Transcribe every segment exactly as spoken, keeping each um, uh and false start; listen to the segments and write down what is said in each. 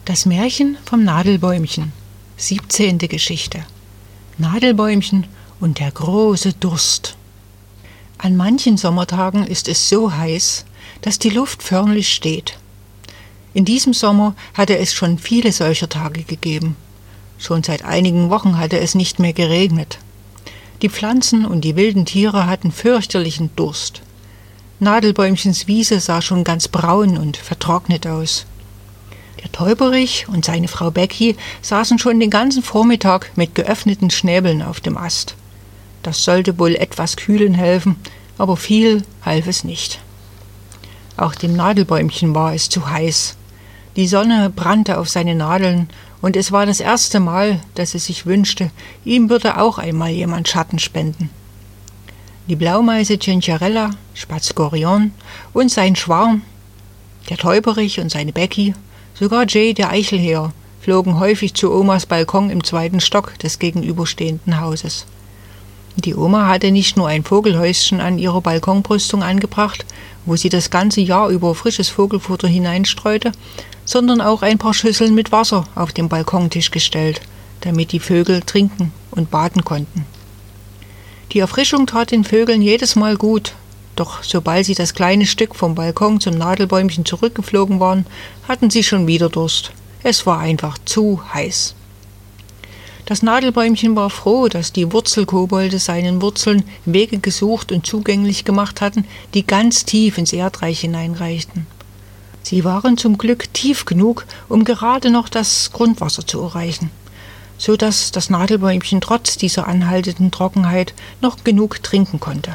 Das Märchen vom Nadelbäumchen, siebzehnte Geschichte. Nadelbäumchen und der große Durst. An manchen Sommertagen ist es so heiß, dass die Luft förmlich steht. In diesem Sommer hatte es schon viele solcher Tage gegeben. Schon seit einigen Wochen hatte es nicht mehr geregnet. Die Pflanzen und die wilden Tiere hatten fürchterlichen Durst. Nadelbäumchens Wiese sah schon ganz braun und vertrocknet aus. Der Täuberich und seine Frau Becky saßen schon den ganzen Vormittag mit geöffneten Schnäbeln auf dem Ast. Das sollte wohl etwas kühlen helfen, aber viel half es nicht. Auch dem Nadelbäumchen war es zu heiß. Die Sonne brannte auf seine Nadeln, und es war das erste Mal, dass es sich wünschte, ihm würde auch einmal jemand Schatten spenden. Die Blaumeise Cinciarella, Spatz Gorion und sein Schwarm, der Täuberich und seine Becky, sogar Jay, der Eichelheer, flogen häufig zu Omas Balkon im zweiten Stock des gegenüberstehenden Hauses. Die Oma hatte nicht nur ein Vogelhäuschen an ihrer Balkonbrüstung angebracht, wo sie das ganze Jahr über frisches Vogelfutter hineinstreute, sondern auch ein paar Schüsseln mit Wasser auf den Balkontisch gestellt, damit die Vögel trinken und baden konnten. Die Erfrischung tat den Vögeln jedes Mal gut, doch sobald sie das kleine Stück vom Balkon zum Nadelbäumchen zurückgeflogen waren, hatten sie schon wieder Durst. Es war einfach zu heiß. Das Nadelbäumchen war froh, dass die Wurzelkobolde seinen Wurzeln Wege gesucht und zugänglich gemacht hatten, die ganz tief ins Erdreich hineinreichten. Sie waren zum Glück tief genug, um gerade noch das Grundwasser zu erreichen, so dass das Nadelbäumchen trotz dieser anhaltenden Trockenheit noch genug trinken konnte.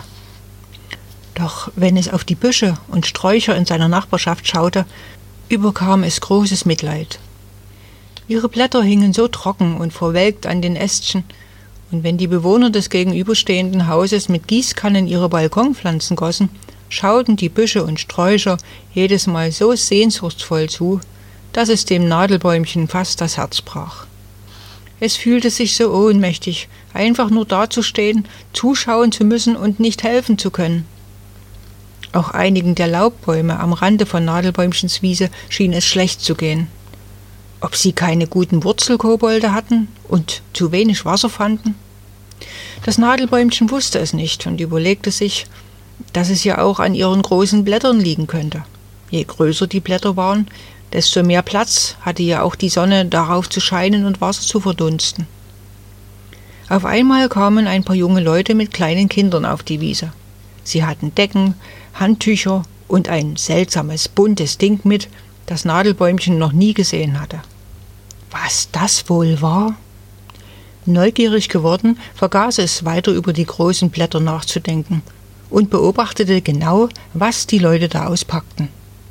Doch wenn es auf die Büsche und Sträucher in seiner Nachbarschaft schaute, überkam es großes Mitleid. Ihre Blätter hingen so trocken und verwelkt an den Ästchen, und wenn die Bewohner des gegenüberstehenden Hauses mit Gießkannen ihre Balkonpflanzen gossen, schauten die Büsche und Sträucher jedes Mal so sehnsuchtsvoll zu, dass es dem Nadelbäumchen fast das Herz brach. Es fühlte sich so ohnmächtig, einfach nur dazustehen, zuschauen zu müssen und nicht helfen zu können. Auch einigen der Laubbäume am Rande von Nadelbäumchens Wiese schien es schlecht zu gehen. Ob sie keine guten Wurzelkobolde hatten und zu wenig Wasser fanden? Das Nadelbäumchen wusste es nicht und überlegte sich, dass es ja auch an ihren großen Blättern liegen könnte. Je größer die Blätter waren, desto mehr Platz hatte ja auch die Sonne, darauf zu scheinen und Wasser zu verdunsten. Auf einmal kamen ein paar junge Leute mit kleinen Kindern auf die Wiese. Sie hatten Decken, Handtücher und ein seltsames, buntes Ding mit, das Nadelbäumchen noch nie gesehen hatte. Was das wohl war? Neugierig geworden, vergaß es, weiter über die großen Blätter nachzudenken und beobachtete genau, was die Leute da auspackten.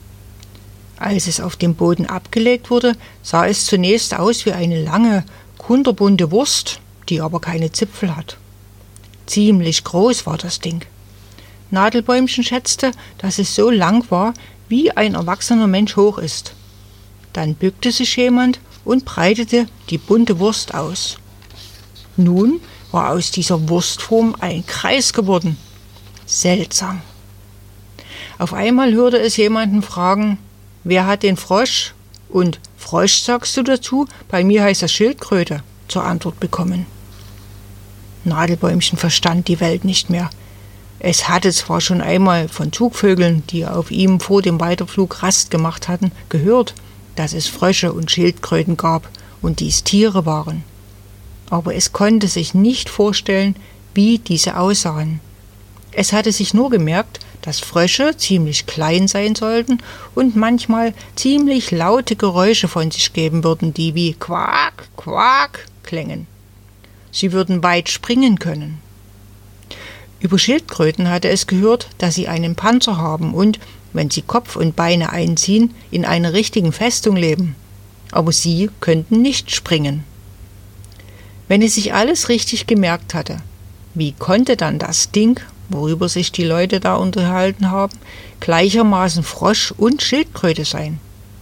Als es auf dem Boden abgelegt wurde, sah es zunächst aus wie eine lange, kunterbunte Wurst, die aber keine Zipfel hat. Ziemlich groß war das Ding. Nadelbäumchen schätzte, dass es so lang war, wie ein erwachsener Mensch hoch ist. Dann bückte sich jemand und breitete die bunte Wurst aus. Nun war aus dieser Wurstform ein Kreis geworden. Seltsam. Auf einmal hörte es jemanden fragen, wer hat den Frosch? Und Frosch, sagst du dazu? Bei mir heißt das Schildkröte, zur Antwort bekommen. Nadelbäumchen verstand die Welt nicht mehr. Es hatte zwar schon einmal von Zugvögeln, die auf ihm vor dem Weiterflug Rast gemacht hatten, gehört, dass es Frösche und Schildkröten gab und dies Tiere waren. Aber es konnte sich nicht vorstellen, wie diese aussahen. Es hatte sich nur gemerkt, dass Frösche ziemlich klein sein sollten und manchmal ziemlich laute Geräusche von sich geben würden, die wie Quak, Quak klängen. Sie würden weit springen können. Über Schildkröten hatte es gehört, dass sie einen Panzer haben und, wenn sie Kopf und Beine einziehen, in einer richtigen Festung leben. Aber sie könnten nicht springen. Wenn es sich alles richtig gemerkt hatte, wie konnte dann das Ding, worüber sich die Leute da unterhalten haben, gleichermaßen Frosch und Schildkröte sein?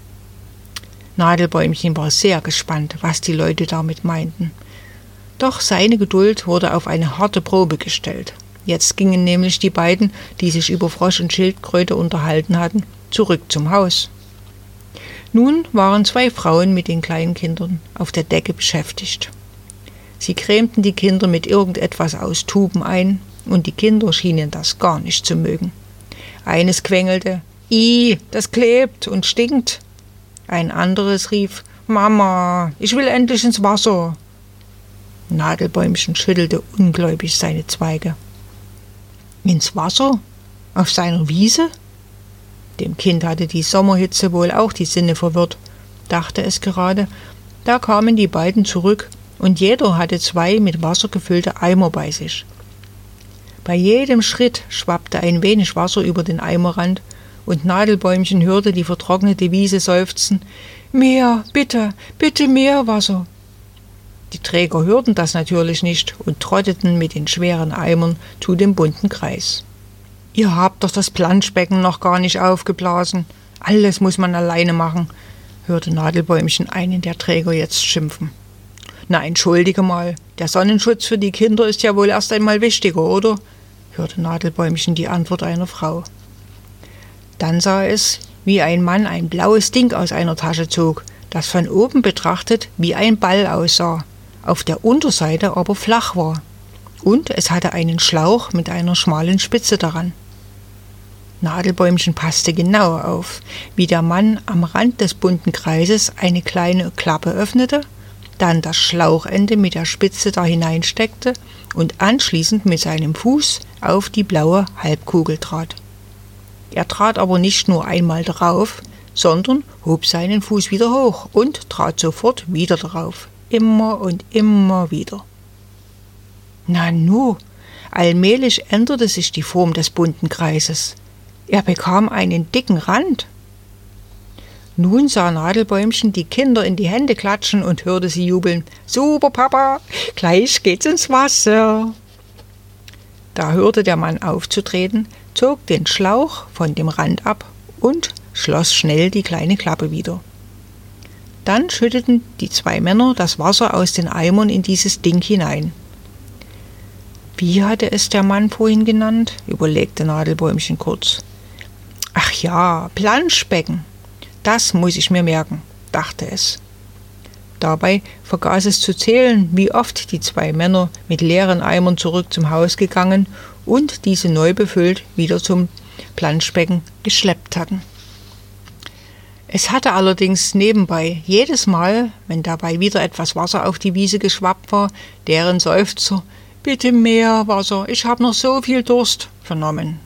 Nadelbäumchen war sehr gespannt, was die Leute damit meinten. Doch seine Geduld wurde auf eine harte Probe gestellt. Jetzt gingen nämlich die beiden, die sich über Frosch und Schildkröte unterhalten hatten, zurück zum Haus. Nun waren zwei Frauen mit den kleinen Kindern auf der Decke beschäftigt. Sie cremten die Kinder mit irgendetwas aus Tuben ein, und die Kinder schienen das gar nicht zu mögen. Eines quengelte: »Ih, das klebt und stinkt!« Ein anderes rief: »Mama, ich will endlich ins Wasser!« Nadelbäumchen schüttelte ungläubig seine Zweige. »Ins Wasser? Auf seiner Wiese?« Dem Kind hatte die Sommerhitze wohl auch die Sinne verwirrt, dachte es gerade. Da kamen die beiden zurück, und jeder hatte zwei mit Wasser gefüllte Eimer bei sich. Bei jedem Schritt schwappte ein wenig Wasser über den Eimerrand, und Nadelbäumchen hörte die vertrocknete Wiese seufzen: »Mehr, bitte, bitte mehr Wasser!« Die Träger hörten das natürlich nicht und trotteten mit den schweren Eimern zu dem bunten Kreis. »Ihr habt doch das Planschbecken noch gar nicht aufgeblasen. Alles muss man alleine machen«, hörte Nadelbäumchen einen der Träger jetzt schimpfen. »Na, entschuldige mal, der Sonnenschutz für die Kinder ist ja wohl erst einmal wichtiger, oder?«, hörte Nadelbäumchen die Antwort einer Frau. Dann sah es, wie ein Mann ein blaues Ding aus einer Tasche zog, das von oben betrachtet wie ein Ball aussah, auf der Unterseite aber flach war. Und es hatte einen Schlauch mit einer schmalen Spitze daran. Nadelbäumchen passte genau auf, wie der Mann am Rand des bunten Kreises eine kleine Klappe öffnete, dann das Schlauchende mit der Spitze da hineinsteckte und anschließend mit seinem Fuß auf die blaue Halbkugel trat. Er trat aber nicht nur einmal drauf, sondern hob seinen Fuß wieder hoch und trat sofort wieder drauf, immer und immer wieder. Nanu, allmählich änderte sich die Form des bunten Kreises. Er bekam einen dicken Rand. Nun sah Nadelbäumchen die Kinder in die Hände klatschen und hörte sie jubeln: »Super, Papa, gleich geht's ins Wasser!« Da hörte der Mann aufzutreten, zog den Schlauch von dem Rand ab und schloss schnell die kleine Klappe wieder. Dann schütteten die zwei Männer das Wasser aus den Eimern in dieses Ding hinein. Wie hatte es der Mann vorhin genannt?, überlegte Nadelbäumchen kurz. »Ach ja, Planschbecken. Das muss ich mir merken«, dachte es. Dabei vergaß es zu zählen, wie oft die zwei Männer mit leeren Eimern zurück zum Haus gegangen und diese neu befüllt wieder zum Planschbecken geschleppt hatten. Es hatte allerdings nebenbei jedes Mal, wenn dabei wieder etwas Wasser auf die Wiese geschwappt war, deren Seufzer: »Bitte mehr Wasser, ich habe noch so viel Durst«, vernommen.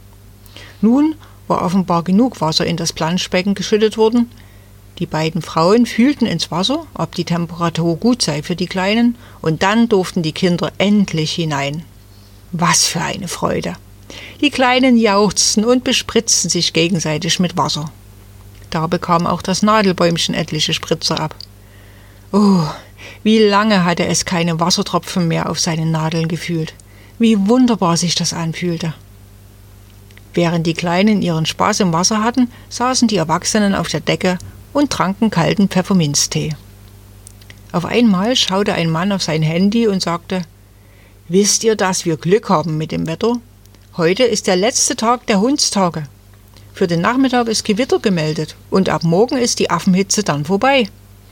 Nun war offenbar genug Wasser in das Planschbecken geschüttet worden. Die beiden Frauen fühlten ins Wasser, ob die Temperatur gut sei für die Kleinen, und dann durften die Kinder endlich hinein. Was für eine Freude! Die Kleinen jauchzten und bespritzten sich gegenseitig mit Wasser. Da bekam auch das Nadelbäumchen etliche Spritzer ab. Oh, wie lange hatte es keine Wassertropfen mehr auf seinen Nadeln gefühlt. Wie wunderbar sich das anfühlte. Während die Kleinen ihren Spaß im Wasser hatten, saßen die Erwachsenen auf der Decke und tranken kalten Pfefferminztee. Auf einmal schaute ein Mann auf sein Handy und sagte: »Wisst ihr, dass wir Glück haben mit dem Wetter? Heute ist der letzte Tag der Hundstage. Für den Nachmittag ist Gewitter gemeldet und ab morgen ist die Affenhitze dann vorbei.«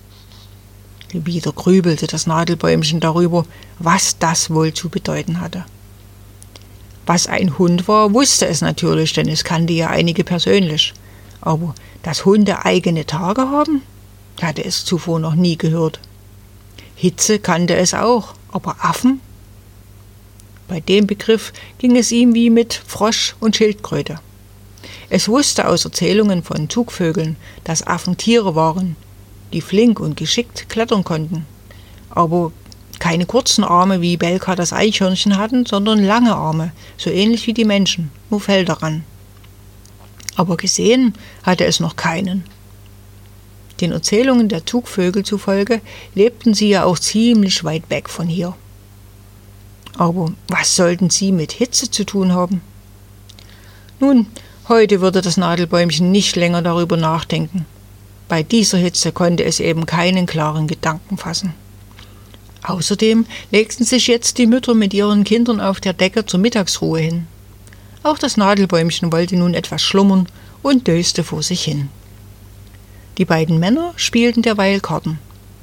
Wieder grübelte das Nadelbäumchen darüber, was das wohl zu bedeuten hatte. Was ein Hund war, wusste es natürlich, denn es kannte ja einige persönlich. Aber dass Hunde eigene Tage haben, hatte es zuvor noch nie gehört. Hitze kannte es auch, aber Affen? Bei dem Begriff ging es ihm wie mit Frosch und Schildkröte. Es wusste aus Erzählungen von Zugvögeln, dass Affen Tiere waren, die flink und geschickt klettern konnten, aber keine kurzen Arme wie Belka das Eichhörnchen hatten, sondern lange Arme, so ähnlich wie die Menschen, nur Fell daran. Aber gesehen hatte es noch keinen. Den Erzählungen der Zugvögel zufolge lebten sie ja auch ziemlich weit weg von hier. Aber was sollten sie mit Hitze zu tun haben? Nun, heute würde das Nadelbäumchen nicht länger darüber nachdenken. Bei dieser Hitze konnte es eben keinen klaren Gedanken fassen. Außerdem legten sich jetzt die Mütter mit ihren Kindern auf der Decke zur Mittagsruhe hin. Auch das Nadelbäumchen wollte nun etwas schlummern und döste vor sich hin. Die beiden Männer spielten derweil Karten.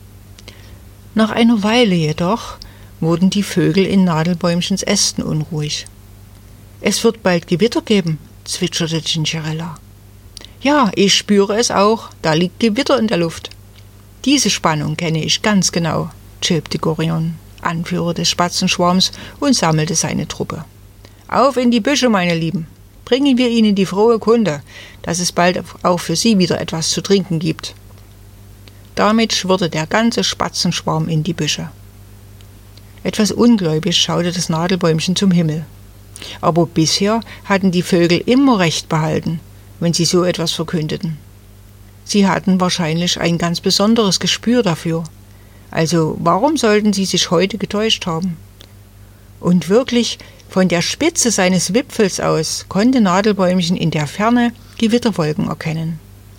Nach einer Weile jedoch wurden die Vögel in Nadelbäumchens Ästen unruhig. »Es wird bald Gewitter geben«, zwitscherte Cinderella. »Ja, ich spüre es auch, da liegt Gewitter in der Luft.« »Diese Spannung kenne ich ganz genau«, chirpte Gorion, Anführer des Spatzenschwarms, und sammelte seine Truppe. »Auf in die Büsche, meine Lieben! Bringen wir ihnen die frohe Kunde, dass es bald auch für sie wieder etwas zu trinken gibt.« Damit schwirrte der ganze Spatzenschwarm in die Büsche. Etwas ungläubig schaute das Nadelbäumchen zum Himmel. Aber bisher hatten die Vögel immer recht behalten, wenn sie so etwas verkündeten. Sie hatten wahrscheinlich ein ganz besonderes Gespür dafür. Also warum sollten sie sich heute getäuscht haben? Und wirklich, von der Spitze seines Wipfels aus konnte Nadelbäumchen in der Ferne Gewitterwolken erkennen.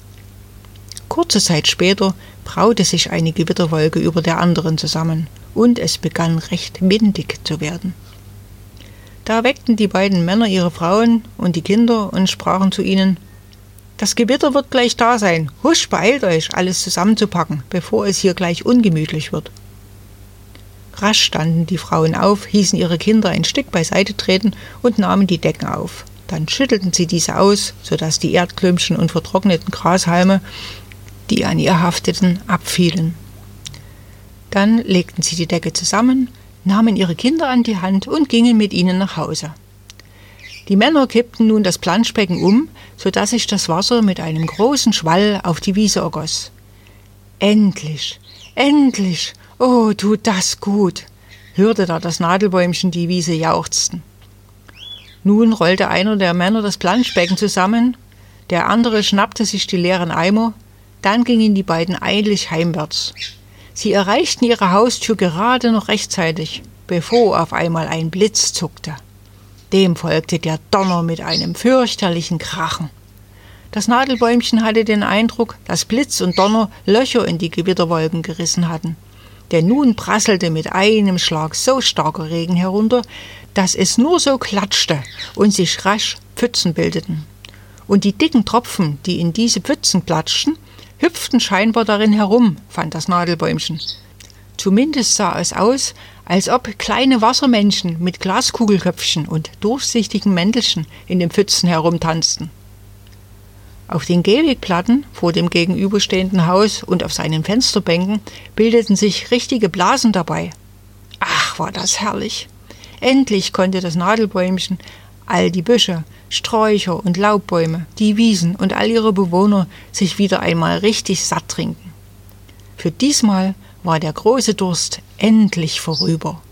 Kurze Zeit später braute sich eine Gewitterwolke über der anderen zusammen, und es begann recht windig zu werden. Da weckten die beiden Männer ihre Frauen und die Kinder und sprachen zu ihnen: »Das Gewitter wird gleich da sein. Husch, beeilt euch, alles zusammenzupacken, bevor es hier gleich ungemütlich wird.« Rasch standen die Frauen auf, hießen ihre Kinder ein Stück beiseite treten und nahmen die Decken auf. Dann schüttelten sie diese aus, sodass die Erdklümpchen und vertrockneten Grashalme, die an ihr hafteten, abfielen. Dann legten sie die Decke zusammen, nahmen ihre Kinder an die Hand und gingen mit ihnen nach Hause. Die Männer kippten nun das Planschbecken um, sodass sich das Wasser mit einem großen Schwall auf die Wiese ergoss. »Endlich, endlich, oh, tut das gut«, hörte da das Nadelbäumchen die Wiese jauchzen. Nun rollte einer der Männer das Planschbecken zusammen, der andere schnappte sich die leeren Eimer, dann gingen die beiden eilig heimwärts. Sie erreichten ihre Haustür gerade noch rechtzeitig, bevor auf einmal ein Blitz zuckte. Dem folgte der Donner mit einem fürchterlichen Krachen. Das Nadelbäumchen hatte den Eindruck, dass Blitz und Donner Löcher in die Gewitterwolken gerissen hatten. Denn nun prasselte mit einem Schlag so starker Regen herunter, dass es nur so klatschte und sich rasch Pfützen bildeten. Und die dicken Tropfen, die in diese Pfützen platschten, hüpften scheinbar darin herum, fand das Nadelbäumchen. Zumindest sah es aus, als ob kleine Wassermännchen mit Glaskugelköpfchen und durchsichtigen Mäntelchen in den Pfützen herumtanzten. Auf den Gehwegplatten vor dem gegenüberstehenden Haus und auf seinen Fensterbänken bildeten sich richtige Blasen dabei. Ach, war das herrlich! Endlich konnte das Nadelbäumchen all die Büsche, Sträucher und Laubbäume, die Wiesen und all ihre Bewohner sich wieder einmal richtig satt trinken. Für diesmal war der große Durst endlich vorüber.